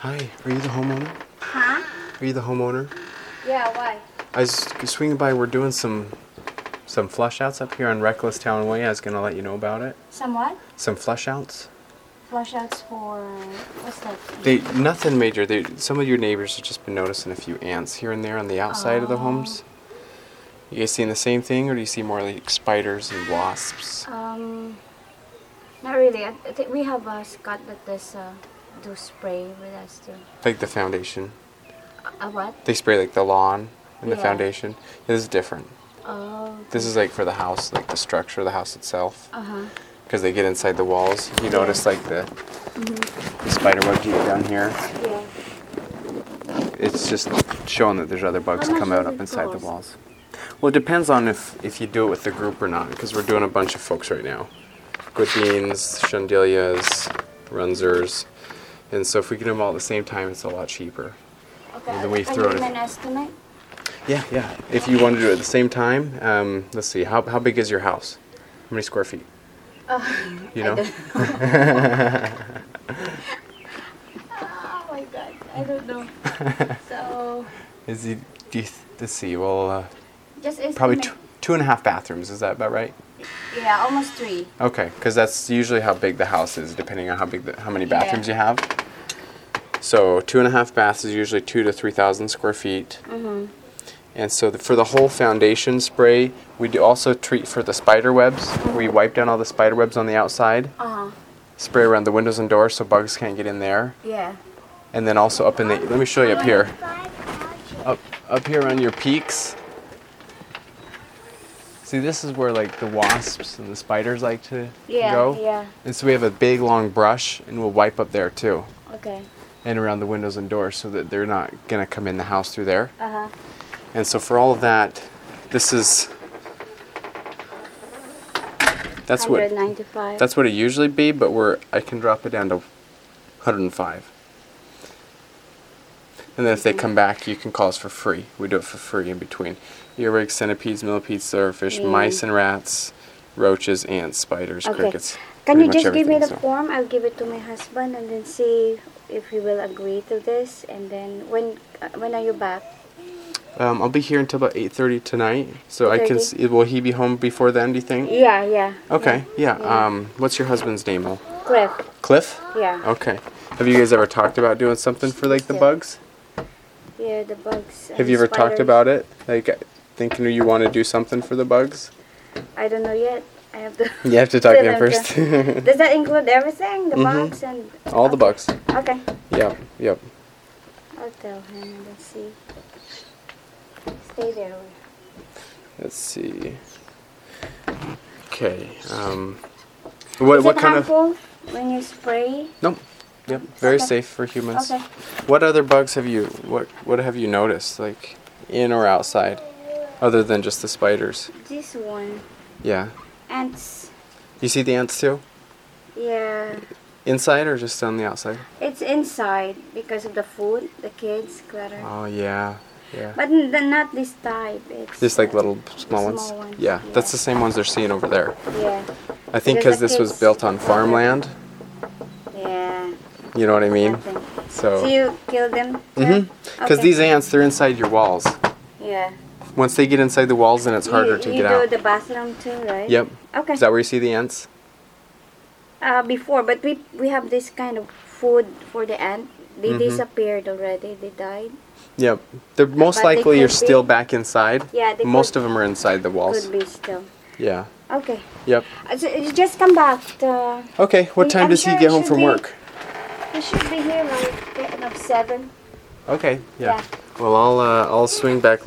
Hi, are you the homeowner? Huh? Are you the homeowner? Yeah, why? I was swinging by. We're doing some flush outs up here on Reckless Town Way. I was gonna let you know about it. Some what? Some flush outs. Flush outs for... what's that? Nothing major. Some of your neighbors have just been noticing a few ants here and there on the outside of the homes. You guys seeing the same thing, or do you see more like spiders and wasps? Not really. I think we have a Scott that do spray with us too. Like the foundation. A what? They spray like the lawn and the Yeah. foundation. This is different. Oh. This is like for the house, like the structure of the house itself. Uh-huh. Because they get inside the walls. You notice like the spider webs you get down here. Yeah. It's just showing that there's other bugs How much come out does up it inside the cost? walls. Well, it depends on if you do it with the group or not, because we're doing a bunch of folks right now. Guadines, Chandelias, Runzers. And so if we can do them all at the same time, it's a lot cheaper. Okay. And then we Can throw you it- give me an estimate? Yeah. If you want to do it at the same time, let's see, how big is your house? How many square feet? You know? Oh my god, I don't know. So, Let's see, well, just estimate. probably 2.5 bathrooms. Is that about right? Yeah, almost 3. Okay, because that's usually how big the house is, depending on how many bathrooms you have. So 2.5 baths is usually 2,000 to 3,000 square feet. And so for the whole foundation spray, we do also treat for the spider webs. We wipe down all the spider webs on the outside, spray around the windows and doors so bugs can't get in there. Yeah. And then also up in the, let me show you up here. Up here on your peaks. See, this is where like the wasps and the spiders like to go. Yeah. And so we have a big long brush and we'll wipe up there too. Okay. And around the windows and doors so that they're not going to come in the house through there. Uh-huh. And so for all of that, that's what 195. that's what it usually be, but I can drop it down to 105. And then if they come back, you can call us for free. We do it for free in between. Earwigs, centipedes, millipedes, silverfish, mice and rats, roaches, ants, spiders, Okay. crickets. Can pretty you much just give me everything, the so. form? I'll give it to my husband and then see if he will agree to this. And then when are you back? I'll be here until about 8:30 tonight. So I can 8:30? see, will he be home before then, do you think? Yeah. Okay, yeah. What's your husband's name, Mo? Cliff. Cliff? Yeah. Okay. Have you guys ever talked about doing something for like the Yeah. bugs? Yeah, the bugs. Have you ever talked about it? Like thinking you want to do something for the bugs? I don't know yet. I have to. You have to talk to him tell first. Does that include everything? The bugs and. All the bugs. Okay. Yep. I'll tell him and let's see. Stay there. Let's see. Okay. Is What it kind of? harmful when you spray? Nope. Yep. Very Okay. safe for humans. Okay. What other bugs have you? What have you noticed, like in or outside, other than just the spiders? This one. Yeah. Ants. You see the ants too? Yeah. Inside or just on the outside? It's inside because of the food, the kids clutter. Oh yeah. But not this type. It's Just like little small small ones. ones, Yeah, yeah. that's the same ones they're seeing over there. Yeah. I think Because because the this was kids- built on farmland. Yeah. You know what I mean? Nothing. So. So you kill them? Because these ants, they're inside your walls. Yeah. Once they get inside the walls, then it's harder to you get do out. the bathroom too, right? Yep. Okay. Is that where you see the ants? Before, but we have this kind of food for the ant. They disappeared already. They died. Yep. They're most But they likely could are still be- back inside. Yeah, they Most could- of them are inside the walls. Could be still. Yeah. Okay. Yep. So you just come back. Okay. What time I'm does he sure get it home should from be- work? We should be here like 7. Okay. Yeah. Yeah. Well, I'll swing back